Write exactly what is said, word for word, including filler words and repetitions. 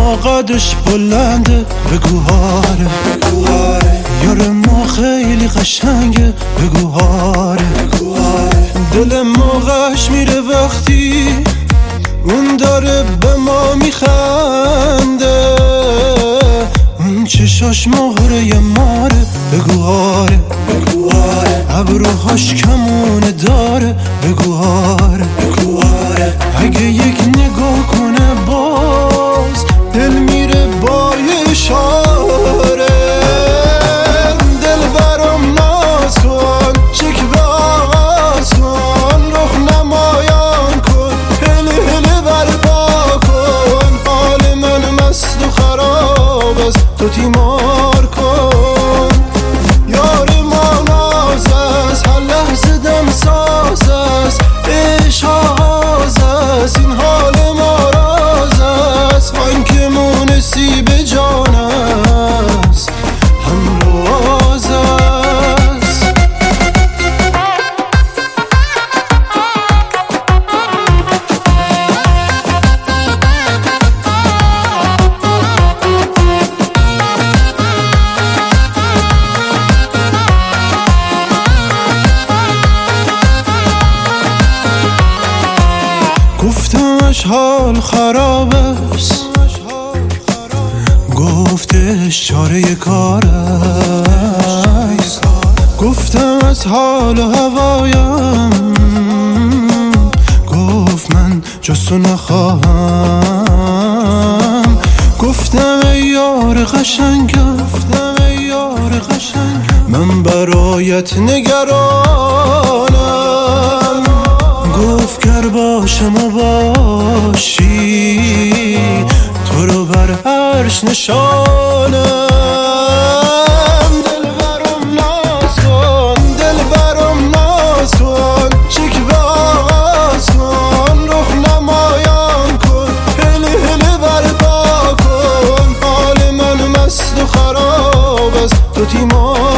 ما قدش بلنده بگو هاره یار ما خیلی قشنگه بگو هاره دل ما غش میره وقتی اون داره به ما میخنده اون چشاش مهره ماره بگو هاره ابروهاش کمونه داره بگو هاره اگه یک نگاه کنه باز دل میره با یه اشاره دل برام ناز کن شکوه آغاز کن رخ نمایان کن هله هله برپا کن حال من مست و خراب است تو تیمار کن یار ما ناز است هر لحظه دم ساز است عشق آغاز است این حال ما راز است من که مونسی به جان است همراز است گفتمش حال خراب است گفتش چاره کار است گفتم از حال و هوایم گفت من جستو نخواهم گفتم ای یار قشنگم من برایت نگرانم گفت گر باشم و باشی تو رو بر عرش نشانم دل برام ناز کن دل برام ناز کن شکوه آغاز کن رخ نمایان کن هله هله برپا کن حال من مست و خراب است تو تیمار